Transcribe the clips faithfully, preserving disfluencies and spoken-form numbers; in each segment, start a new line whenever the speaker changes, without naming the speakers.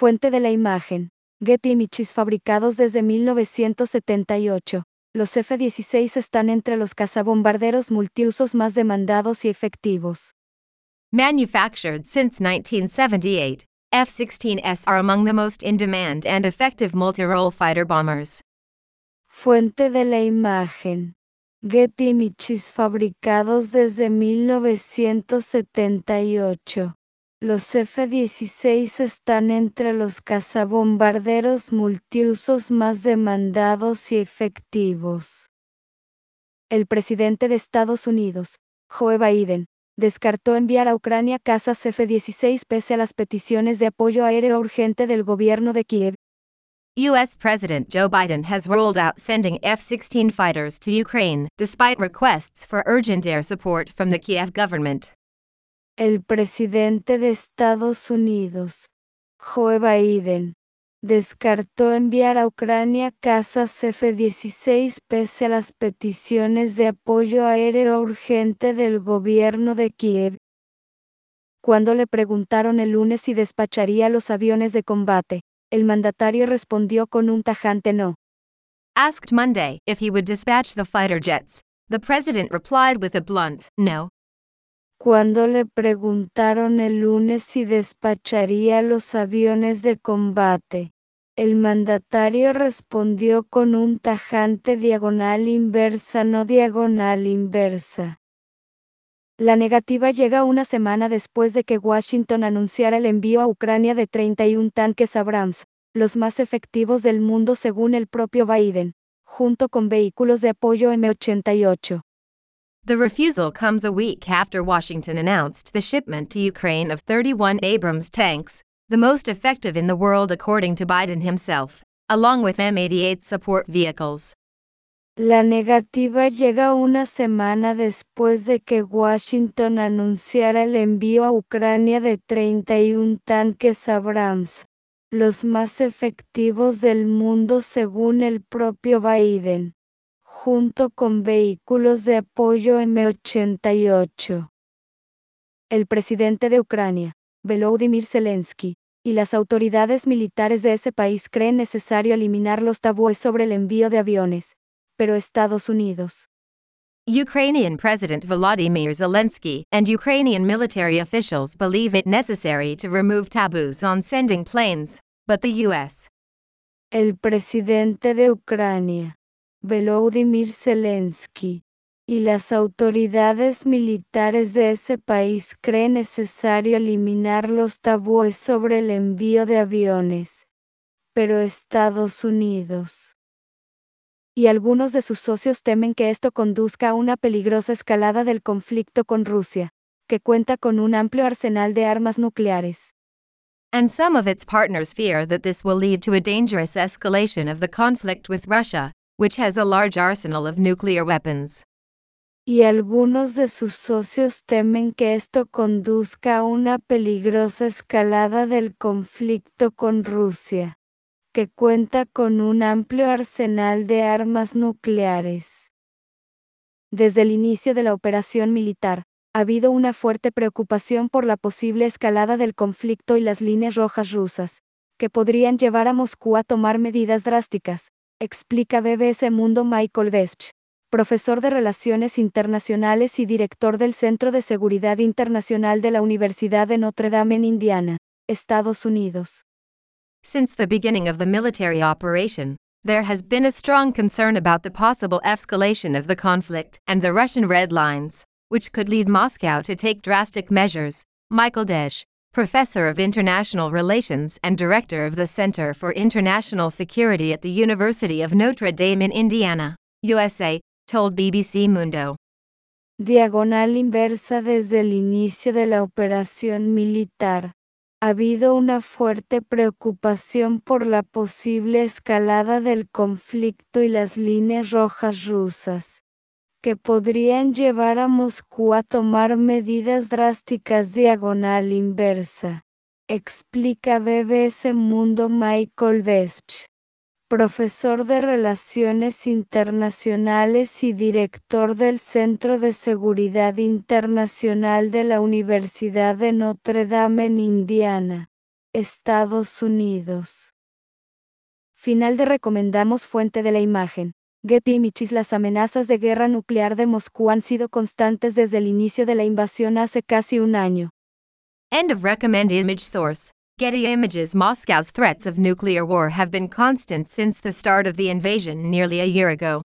Fuente de la imagen. Getty Images. Fabricados desde mil novecientos setenta y ocho. Los F dieciséis están entre los cazabombarderos multiusos más demandados y efectivos.
Manufactured since nineteen seventy-eight, F sixteens are among the most in-demand and effective multi-role fighter bombers.
Fuente de la imagen. Getty Images. Fabricados desde mil novecientos setenta y ocho. Los F dieciséis están entre los cazabombarderos multiusos más demandados y efectivos. El presidente de Estados Unidos, Joe Biden, descartó enviar a Ucrania cazas F dieciséis pese a las peticiones de apoyo aéreo urgente del gobierno de Kiev.
U S President Joe Biden has ruled out sending F sixteen fighters to Ukraine, despite requests for urgent air support from the Kiev government.
El presidente de Estados Unidos, Joe Biden, descartó enviar a Ucrania cazas F dieciséis pese a las peticiones de apoyo aéreo urgente del gobierno de Kiev. Cuando le preguntaron el lunes si despacharía los aviones de combate, el mandatario respondió con un tajante no.
Asked Monday if he would dispatch the fighter jets, the president replied with a blunt no.
Cuando le preguntaron el lunes si despacharía los aviones de combate, el mandatario respondió con un tajante diagonal inversa no diagonal inversa. La negativa llega una semana después de que Washington anunciara el envío a Ucrania de treinta y un tanques Abrams, los más efectivos del mundo según el propio Biden, junto con vehículos de apoyo M ochenta y ocho.
The refusal comes a week after Washington announced the shipment to Ukraine of thirty-one Abrams tanks, the most effective in the world according to Biden himself, along with M eighty-eight support vehicles.
La negativa llega una semana después de que Washington anunciara el envío a Ucrania de treinta y un tanques Abrams, los más efectivos del mundo según el propio Biden, junto con vehículos de apoyo M ochenta y ocho. El presidente de Ucrania, Volodymyr Zelensky, y las autoridades militares de ese país creen necesario eliminar los tabúes sobre el envío de aviones, pero Estados Unidos.
Ukrainian President Volodymyr Zelensky and Ukrainian military officials believe it necessary to remove taboos on sending planes, but the U S.
El presidente de Ucrania, Volodymyr Zelensky, y las autoridades militares de ese país creen necesario eliminar los tabúes sobre el envío de aviones, pero Estados Unidos y algunos de sus socios temen que esto conduzca a una peligrosa escalada del conflicto con Rusia, que cuenta con un amplio arsenal de armas nucleares.
And some of its partners fear that this will lead to a dangerous escalation of the conflict with Russia, which has a large arsenal of nuclear weapons.
Y algunos de sus socios temen que esto conduzca a una peligrosa escalada del conflicto con Rusia, que cuenta con un amplio arsenal de armas nucleares. Desde el inicio de la operación militar, ha habido una fuerte preocupación por la posible escalada del conflicto y las líneas rojas rusas, que podrían llevar a Moscú a tomar medidas drásticas, explica B B C Mundo Michael Desch, profesor de Relaciones Internacionales y director del Centro de Seguridad Internacional de la Universidad de Notre Dame en Indiana, Estados Unidos.
Since the beginning of the military operation, there has been a strong concern about the possible escalation of the conflict and the Russian red lines, which could lead Moscow to take drastic measures, Michael Desch, professor of international relations and director of the Center for International Security at the University of Notre Dame in Indiana, U S A, told B B C Mundo.
Diagonal inversa. Desde el inicio de la operación militar, ha habido una fuerte preocupación por la posible escalada del conflicto y las líneas rojas rusas, que podrían llevar a Moscú a tomar medidas drásticas. Diagonal inversa, explica B B C Mundo Michael Desch, profesor de Relaciones Internacionales y director del Centro de Seguridad Internacional de la Universidad de Notre Dame en Indiana, Estados Unidos. Final de recomendamos fuente de la imagen. Getty Images. Las amenazas de guerra nuclear de Moscú han sido constantes desde el inicio de la invasión hace casi un año.
End of recommend image source. Getty Images. Moscow's threats of nuclear war have been constant since the start of the invasion nearly a year ago.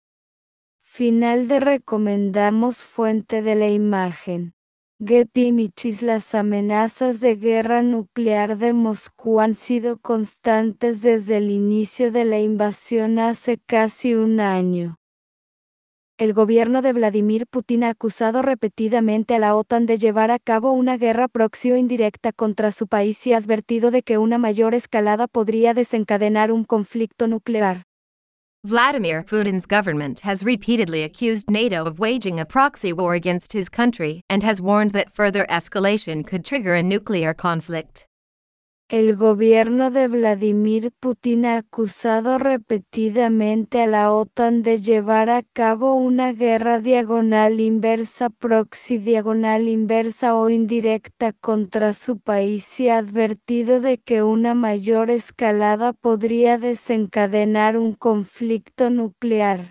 Final de recomendamos fuente de la imagen. Getty Images. Las amenazas de guerra nuclear de Moscú han sido constantes desde el inicio de la invasión hace casi un año. El gobierno de Vladimir Putin ha acusado repetidamente a la OTAN de llevar a cabo una guerra proxy o indirecta contra su país y ha advertido de que una mayor escalada podría desencadenar un conflicto nuclear.
Vladimir Putin's government has repeatedly accused NATO of waging a proxy war against his country and has warned that further escalation could trigger a nuclear conflict.
El gobierno de Vladimir Putin ha acusado repetidamente a la OTAN de llevar a cabo una guerra diagonal inversa, proxy diagonal inversa o indirecta contra su país y ha advertido de que una mayor escalada podría desencadenar un conflicto nuclear.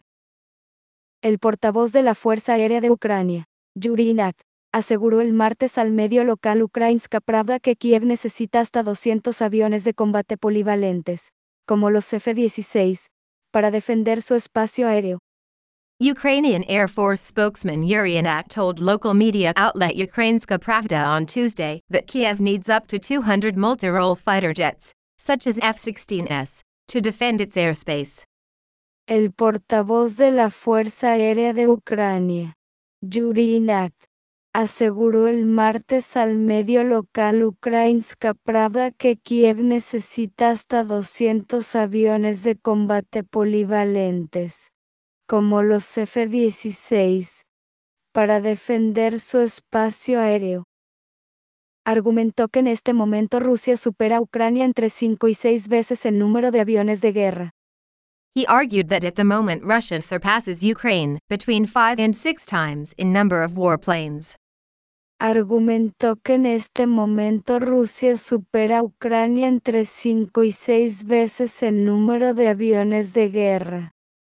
El portavoz de la Fuerza Aérea de Ucrania, Yuri Inak, aseguró el martes al medio local Ukrainska Pravda que Kiev necesita hasta doscientos aviones de combate polivalentes, como los F dieciséis, para defender su espacio aéreo.
Ukrainian Air Force spokesman Yuri Inak told local media outlet Ukrainska Pravda on Tuesday that Kiev needs up to two hundred multi-role fighter jets, such as F sixteen S, to defend its airspace.
El portavoz de la Fuerza Aérea de Ucrania, Yuri Inak, aseguró el martes al medio local Ukrainska Pravda que Kiev necesita hasta doscientos aviones de combate polivalentes, como los F dieciséis, para defender su espacio aéreo. Argumentó que en este momento Rusia supera a Ucrania entre cinco y seis veces el número de aviones de guerra.
He argued that at the moment Russia surpasses Ukraine between five and six times in number of warplanes.
Argumentó que en este momento Rusia supera a Ucrania entre cinco y seis veces el número de aviones de guerra.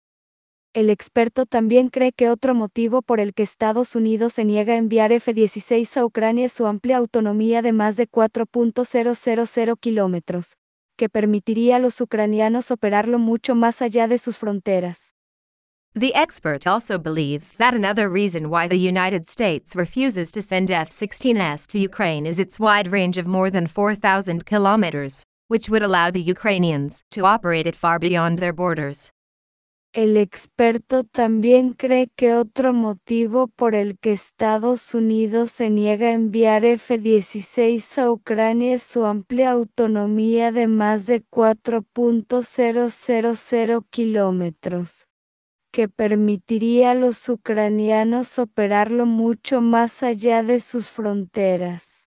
El experto también cree que otro motivo por el que Estados Unidos se niega a enviar F dieciséis a Ucrania es su amplia autonomía de más de cuatro punto cero cero cero kilómetros, que permitiría a los ucranianos operarlo mucho más allá de sus fronteras.
The expert also believes that another reason why the United States refuses to send F sixteen S to Ukraine is its wide range of more than four thousand kilometers, which would allow the Ukrainians to operate it far beyond their borders.
El experto también cree que otro motivo por el que Estados Unidos se niega a enviar F dieciséis a Ucrania es su amplia autonomía de más de cuatro punto cero cero cero kilómetros, que permitiría a los ucranianos operarlo mucho más allá de sus fronteras.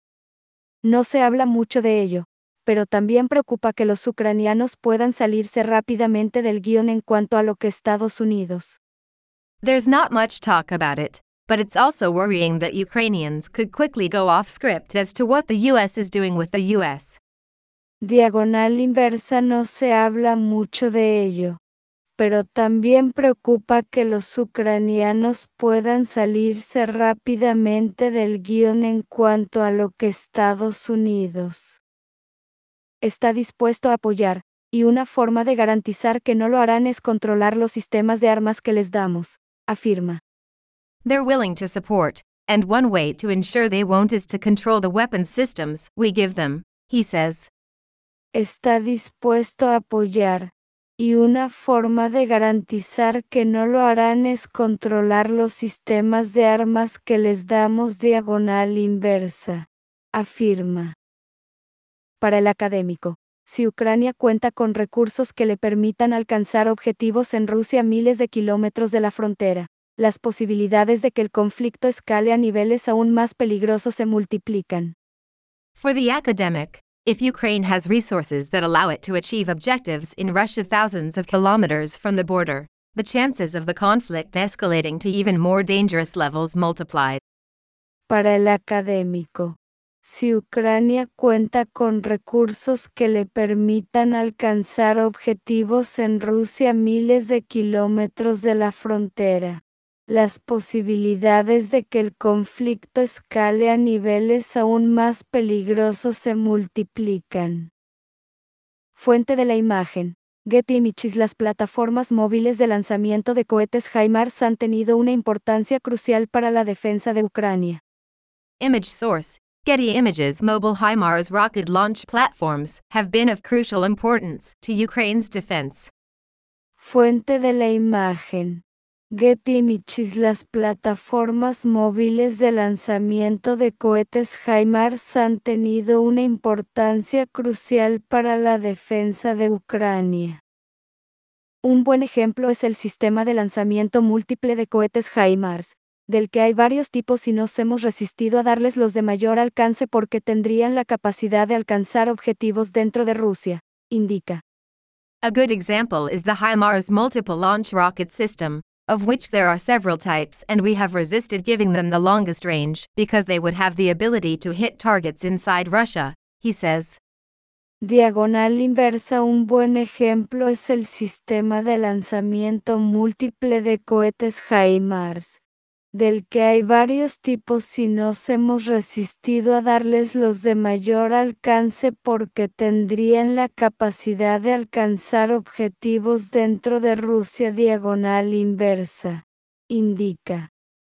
No se habla mucho de ello, pero también preocupa que los ucranianos puedan salirse rápidamente del guión en cuanto a lo que Estados Unidos.
There's not much talk about it, but it's also worrying that Ukrainians could quickly go off script as to what the U S is doing with the U S.
Diagonal inversa. No se habla mucho de ello, pero también preocupa que los ucranianos puedan salirse rápidamente del guión en cuanto a lo que Estados Unidos está dispuesto a apoyar, y una forma de garantizar que no lo harán es controlar los sistemas de armas que les damos, afirma.
They're willing to support, and one way to ensure they won't is to control the weapons systems we give them, he says.
Está dispuesto a apoyar, y una forma de garantizar que no lo harán es controlar los sistemas de armas que les damos diagonal inversa, afirma. Para el académico, si Ucrania cuenta con recursos que le permitan alcanzar objetivos en Rusia a miles de kilómetros de la frontera, las posibilidades de que el conflicto escale a niveles aún más peligrosos se multiplican.
For the academic, if Ukraine has resources that allow it to achieve objectives in Russia thousands of kilometers from the border, the chances of the conflict escalating to even more dangerous levels multiplied.
Para el académico, si Ucrania cuenta con recursos que le permitan alcanzar objetivos en Rusia a miles de kilómetros de la frontera. Las posibilidades de que el conflicto escale a niveles aún más peligrosos se multiplican. Fuente de la imagen. Getty Images. Las plataformas móviles de lanzamiento de cohetes HIMARS han tenido una importancia crucial para la defensa de Ucrania.
Image source. Getty Images. Mobile HIMARS rocket launch platforms have been of crucial importance to Ukraine's defense.
Fuente de la imagen. Getty Images. Las plataformas móviles de lanzamiento de cohetes HIMARS han tenido una importancia crucial para la defensa de Ucrania. Un buen ejemplo es el sistema de lanzamiento múltiple de cohetes HIMARS, del que hay varios tipos y nos hemos resistido a darles los de mayor alcance porque tendrían la capacidad de alcanzar objetivos dentro de Rusia, indica.
A good example is the HIMARS multiple launch rocket system, of which there are several types, and we have resisted giving them the longest range because they would have the ability to hit targets inside Russia, he says.
Diagonal inversa. Un buen ejemplo es el sistema de lanzamiento múltiple de cohetes HIMARS, del que hay varios tipos y nos hemos resistido a darles los de mayor alcance porque tendrían la capacidad de alcanzar objetivos dentro de Rusia. Diagonal inversa, indica.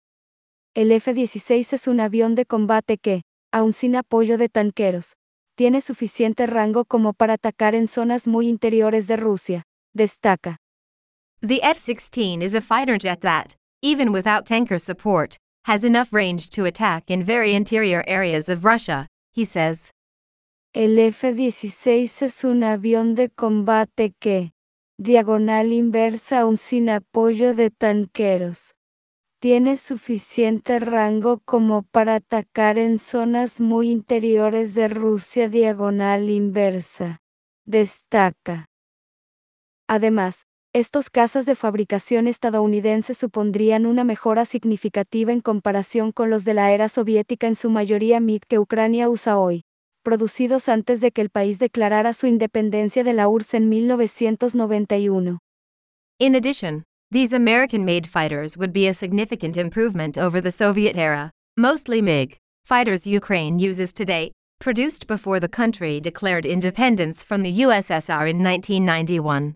El F dieciséis es un avión de combate que, aun sin apoyo de tanqueros, tiene suficiente rango como para atacar en zonas muy interiores de Rusia, destaca.
The F sixteen is a fighter jet that, even without tanker support, has enough range to attack in very interior areas of Russia, he says.
El F dieciséis es un avión de combate que, diagonal inversa aun sin apoyo de tanqueros, tiene suficiente rango como para atacar en zonas muy interiores de Rusia. Diagonal inversa, destaca. Además, estos cazas de fabricación estadounidense supondrían una mejora significativa en comparación con los de la era soviética, en su mayoría M I G que Ucrania usa hoy, producidos antes de que el país declarara su independencia de la U R S S en mil novecientos noventa y uno.
In addition, these American-made fighters would be a significant improvement over the Soviet era, mostly M I G, fighters Ukraine uses today, produced before the country declared independence from the U S S R in nineteen ninety-one.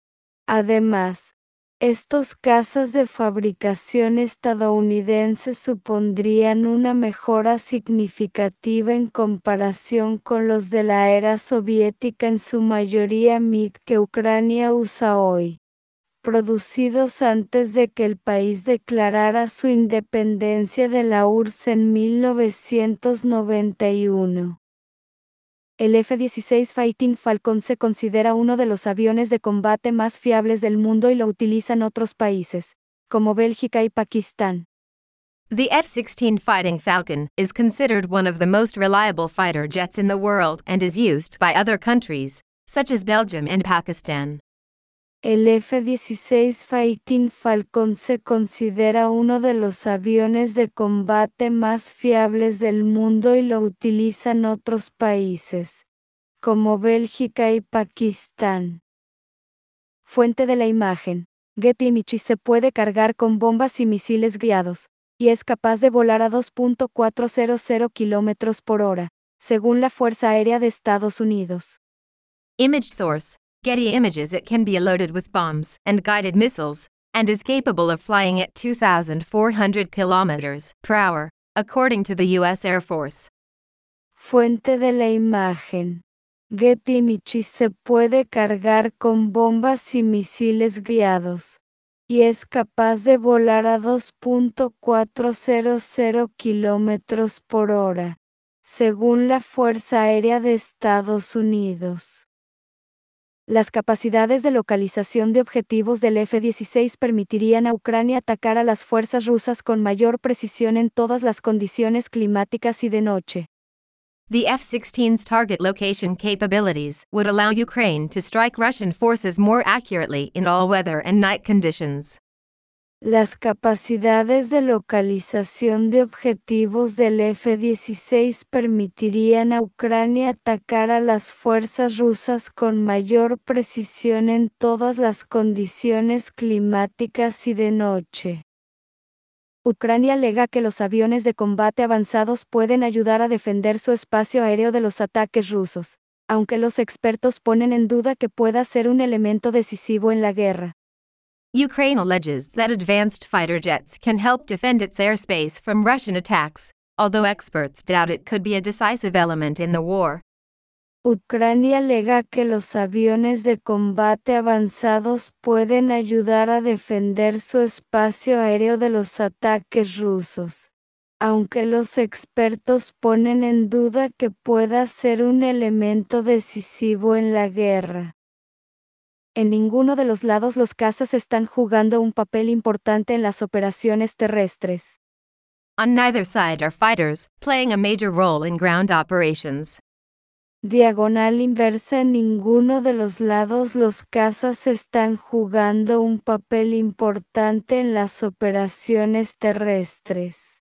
Además, estos cazas de fabricación estadounidense supondrían una mejora significativa en comparación con los de la era soviética, en su mayoría M I G que Ucrania usa hoy, producidos antes de que el país declarara su independencia de la U R S S en mil novecientos noventa y uno. El F dieciséis Fighting Falcon se considera uno de los aviones de combate más fiables del mundo y lo utilizan otros países, como Bélgica y Pakistán.
The F sixteen Fighting Falcon is considered one of the most reliable fighter jets in the world and is used by other countries, such as Belgium and Pakistan.
El F dieciséis Fighting Falcon se considera uno de los aviones de combate más fiables del mundo y lo utilizan otros países, como Bélgica y Pakistán. Fuente de la imagen. Getty Images. Se puede cargar con bombas y misiles guiados, y es capaz de volar a dos punto cuatrocientos kilómetros por hora, según la Fuerza Aérea de Estados Unidos.
Image source. Getty Images. It can be loaded with bombs and guided missiles, and is capable of flying at two thousand four hundred kilometers per hour, according to the U S Air Force.
Fuente de la imagen. Getty Images. Se puede cargar con bombas y misiles guiados, y es capaz de volar a dos punto cuatrocientos kilómetros por hora, según la Fuerza Aérea de Estados Unidos. Las capacidades de localización de objetivos del F dieciséis permitirían a Ucrania atacar a las fuerzas rusas con mayor precisión en todas las condiciones climáticas y de noche.
The F sixteen's target location capabilities would allow Ukraine to strike Russian forces more accurately in all weather and night conditions.
Las capacidades de localización de objetivos del F dieciséis permitirían a Ucrania atacar a las fuerzas rusas con mayor precisión en todas las condiciones climáticas y de noche. Ucrania alega que los aviones de combate avanzados pueden ayudar a defender su espacio aéreo de los ataques rusos, aunque los expertos ponen en duda que pueda ser un elemento decisivo en la guerra.
Ukraine alleges that advanced fighter jets can help defend its airspace from Russian attacks, although experts doubt it could be a decisive element in the war.
Ucrania alega que los aviones de combate avanzados pueden ayudar a defender su espacio aéreo de los ataques rusos, aunque los expertos ponen en duda que pueda ser un elemento decisivo en la guerra. En ninguno de los lados los cazas están jugando un papel importante en las operaciones terrestres.
On neither side are fighters playing a major role in ground operations.
Diagonal inversa. En ninguno de los lados los cazas están jugando un papel importante en las operaciones terrestres.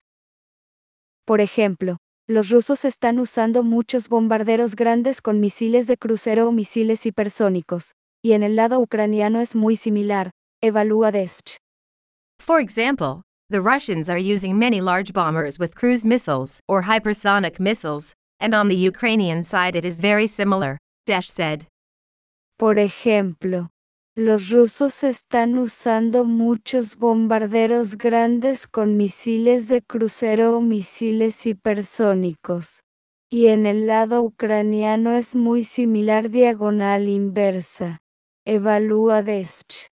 Por ejemplo, los rusos están usando muchos bombarderos grandes con misiles de crucero o misiles hipersónicos, y en el lado ucraniano es muy similar, evalúa Desch.
For example, the Russians are using many large bombers with cruise missiles or hypersonic missiles, and on the Ukrainian side it is very similar, Desch said.
Por ejemplo, los rusos están usando muchos bombarderos grandes con misiles de crucero o misiles hipersónicos, y en el lado ucraniano es muy similar. Diagonal inversa, evalúa Desch.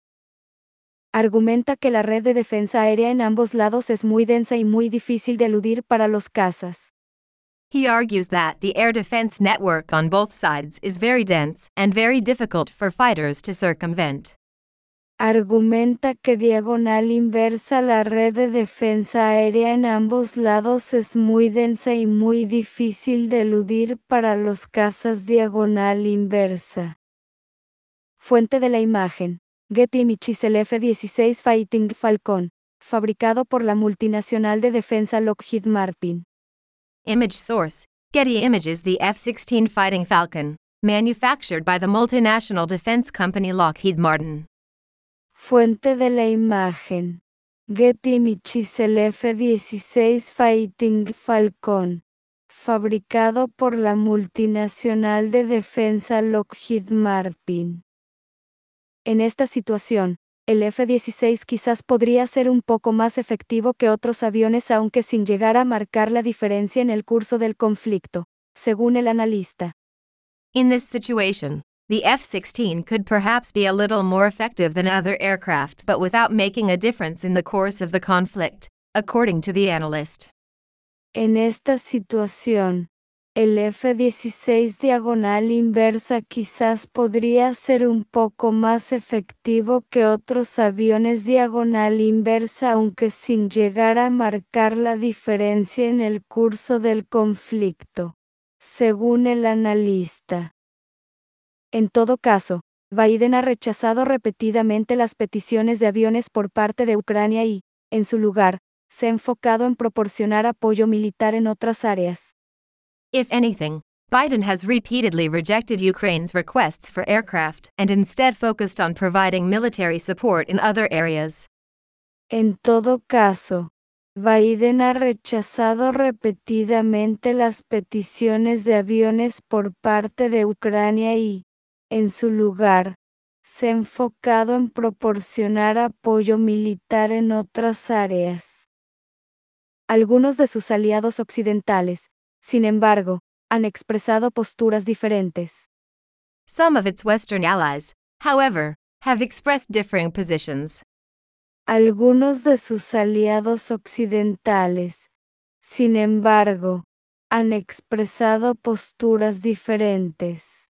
Argumenta que la red de defensa aérea en ambos lados es muy densa y muy difícil de eludir para los cazas.
He argues that the air defense network on both sides is very dense and very difficult for fighters to circumvent.
Argumenta que diagonal inversa la red de defensa aérea en ambos lados es muy densa y muy difícil de eludir para los cazas. Diagonal inversa. Fuente de la imagen: Getty Images. El F dieciséis Fighting Falcon, fabricado por la multinacional de defensa Lockheed Martin.
Image source: Getty Images. The F sixteen Fighting Falcon, manufactured by the multinational defense company Lockheed Martin.
Fuente de la imagen: Getty Images. El F dieciséis Fighting Falcon, fabricado por la multinacional de defensa Lockheed Martin. En esta situación, el F dieciséis quizás podría ser un poco más efectivo que otros aviones, aunque sin llegar a marcar la diferencia en el curso del conflicto, según el analista.
In this situation, the F sixteen could perhaps be a little more effective than other aircraft but without making a difference in the course of the conflict, according to the analyst.
En esta situación, el F dieciséis diagonal inversa quizás podría ser un poco más efectivo que otros aviones diagonal inversa, aunque sin llegar a marcar la diferencia en el curso del conflicto, según el analista. En todo caso, Biden ha rechazado repetidamente las peticiones de aviones por parte de Ucrania y, en su lugar, se ha enfocado en proporcionar apoyo militar en otras áreas.
If anything, Biden has repeatedly rejected Ukraine's requests for aircraft and instead focused on providing military support in other areas.
En todo caso, Biden ha rechazado repetidamente las peticiones de aviones por parte de Ucrania y, en su lugar, se ha enfocado en proporcionar apoyo militar en otras áreas. Algunos de sus aliados occidentales, sin embargo, han expresado posturas diferentes.
Some of its Western allies, however, have expressed differing positions.
Algunos de sus aliados occidentales, sin embargo, han expresado posturas diferentes.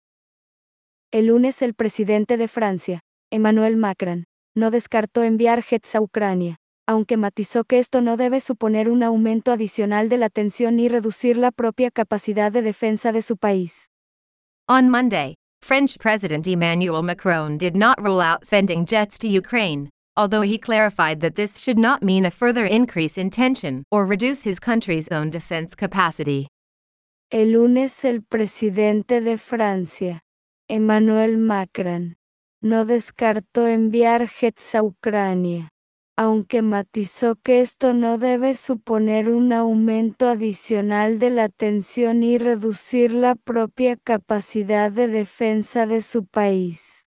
El lunes el presidente de Francia, Emmanuel Macron, no descartó enviar jets a Ucrania, aunque matizó que esto no debe suponer un aumento adicional de la tensión ni reducir la propia capacidad de defensa de su país.
On Monday, French President Emmanuel Macron did not rule out sending jets to Ukraine, although he clarified that this should not mean a further increase in tension or reduce his country's own defense capacity.
El lunes el presidente de Francia, Emmanuel Macron, no descartó enviar jets a Ucrania, aunque matizó que esto no debe suponer un aumento adicional de la tensión y reducir la propia capacidad de defensa de su país.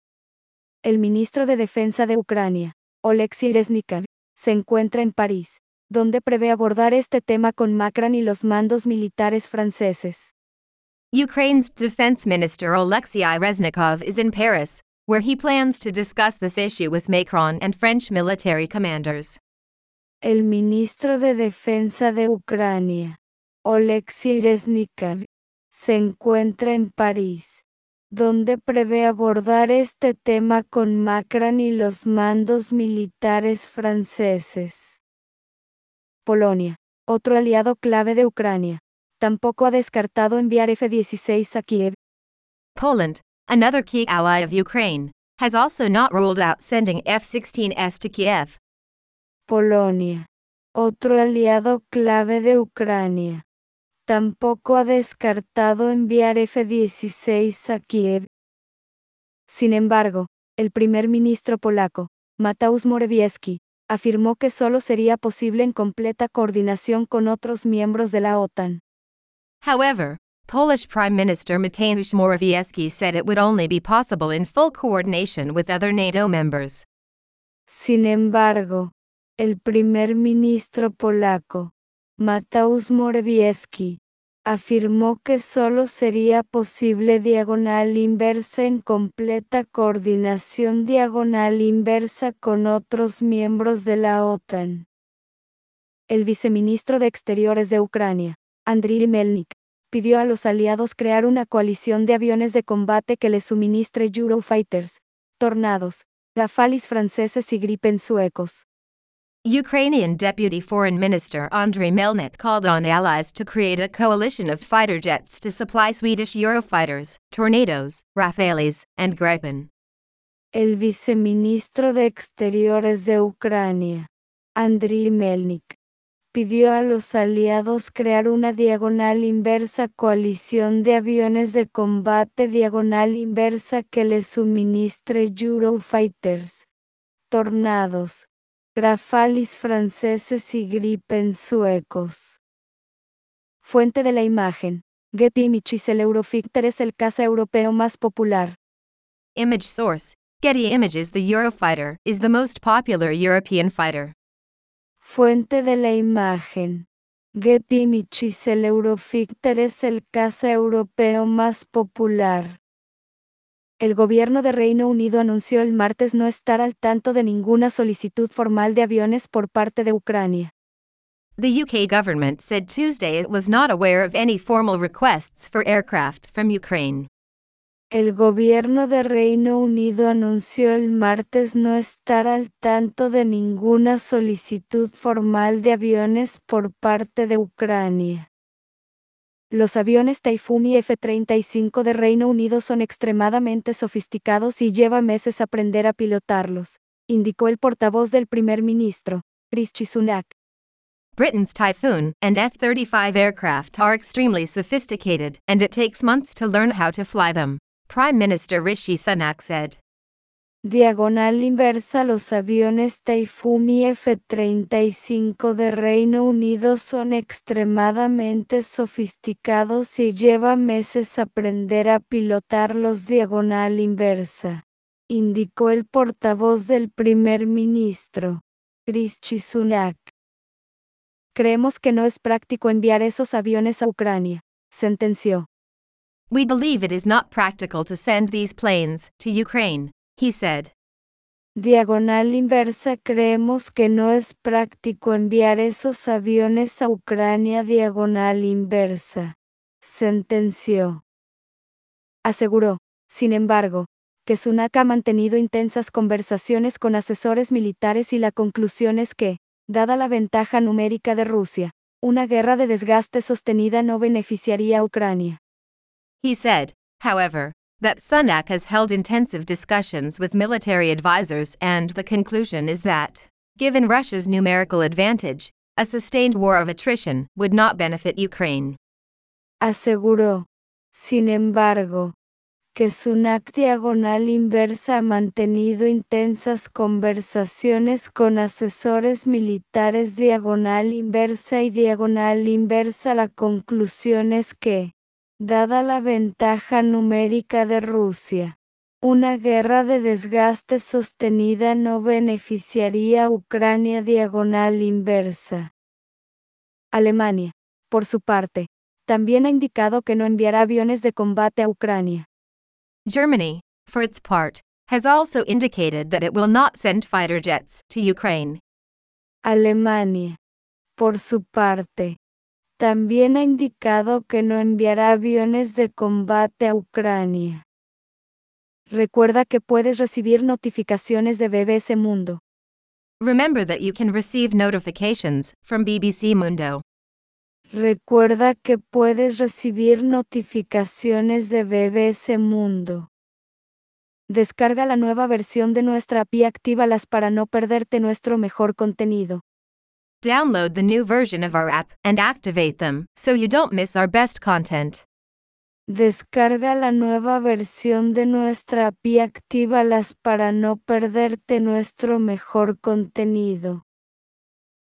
El ministro de Defensa de Ucrania, Oleksiy Reznikov, se encuentra en París, donde prevé abordar este tema con Macron y los mandos militares franceses.
Ukraine's defense minister Oleksiy Reznikov is in Paris, where he plans to discuss this issue with Macron and French military commanders.
El ministro de Defensa de Ucrania, Oleksiy Reznikov, se encuentra en París, donde prevé abordar este tema con Macron y los mandos militares franceses. Polonia, otro aliado clave de Ucrania, tampoco ha descartado enviar F dieciséis a Kiev.
Poland, another key ally of Ukraine, has also not ruled out sending F sixteens to Kiev.
Polonia, otro aliado clave de Ucrania, tampoco ha descartado enviar F dieciséis a Kiev. Sin embargo, el primer ministro polaco, Mateusz Morawiecki, afirmó que solo sería posible en completa coordinación con otros miembros de la OTAN.
However, Polish Prime Minister Mateusz Morawiecki said it would only be possible in full coordination with other NATO members.
Sin embargo, el primer ministro polaco, Mateusz Morawiecki, afirmó que solo sería posible diagonal inversa en completa coordinación diagonal inversa con otros miembros de la OTAN. El viceministro de Exteriores de Ucrania, Andriy Melnik, pidió a los aliados crear una coalición de aviones de combate que les suministre Eurofighters, Tornados, Rafales franceses y Gripen suecos.
Ukrainian Deputy Foreign Minister Andriy Melnik called on allies to create a coalition of fighter jets to supply Swedish Eurofighters, Tornados, Rafales, and Gripen.
El viceministro de Exteriores de Ucrania, Andriy Melnik, pidió a los aliados crear una diagonal inversa coalición de aviones de combate diagonal inversa que les suministre Eurofighters, Tornados, Rafales franceses y Gripen suecos. Fuente de la imagen, Getty Images. El Eurofighter es el caza europeo más popular.
Image source, Getty Images. The Eurofighter is the most popular European fighter.
Fuente de la imagen, Getty Images. El Eurofighter es el caza europeo más popular. El gobierno de Reino Unido anunció el martes no estar al tanto de ninguna solicitud formal de aviones por parte de Ucrania.
The U K government said Tuesday it was not aware of any formal requests for aircraft from Ukraine.
El gobierno de Reino Unido anunció el martes no estar al tanto de ninguna solicitud formal de aviones por parte de Ucrania. Los aviones Typhoon y F treinta y cinco de Reino Unido son extremadamente sofisticados y lleva meses aprender a pilotarlos, indicó el portavoz del primer ministro, Rishi Sunak.
Britain's Typhoon and F thirty-five aircraft are extremely sophisticated and it takes months to learn how to fly them, Prime Minister Rishi Sunak said.
Diagonal inversa. Los aviones Typhoon y F treinta y cinco de Reino Unido son extremadamente sofisticados y lleva meses aprender a pilotarlos diagonal inversa, indicó el portavoz del primer ministro, Rishi Sunak. Creemos que no es práctico enviar esos aviones a Ucrania, sentenció.
We believe it is not practical to send these planes to Ukraine, he said.
Diagonal inversa. Creemos que no es práctico enviar esos aviones a Ucrania diagonal inversa, sentenció. Aseguró, sin embargo, que Sunak ha mantenido intensas conversaciones con asesores militares y la conclusión es que, dada la ventaja numérica de Rusia, una guerra de desgaste sostenida no beneficiaría a Ucrania.
He said, however, that Sunak has held intensive discussions with military advisors, and the conclusion is that, given Russia's numerical advantage, a sustained war of attrition would not benefit Ukraine.
Aseguró, sin embargo, que Sunak diagonal inversa ha mantenido intensas conversaciones con asesores militares diagonal inversa y diagonal inversa. La conclusión es que, dada la ventaja numérica de Rusia, una guerra de desgaste sostenida no beneficiaría a Ucrania diagonal inversa. Alemania, por su parte, también ha indicado que no enviará aviones de combate a Ucrania.
Germany, for its part, has also indicated that it will not send fighter jets to Ukraine.
Alemania, por su parte, también ha indicado que no enviará aviones de combate a Ucrania. Recuerda que puedes recibir notificaciones de B B C Mundo.
Remember that you can receive notifications from B B C Mundo.
Recuerda que puedes recibir notificaciones de B B C Mundo. Descarga la nueva versión de nuestra app y actívalas para no perderte nuestro mejor contenido.
Download the new version of our app and activate them so you don't miss our best content.
Descarga la nueva versión de nuestra app y actívalas para no perderte nuestro mejor contenido.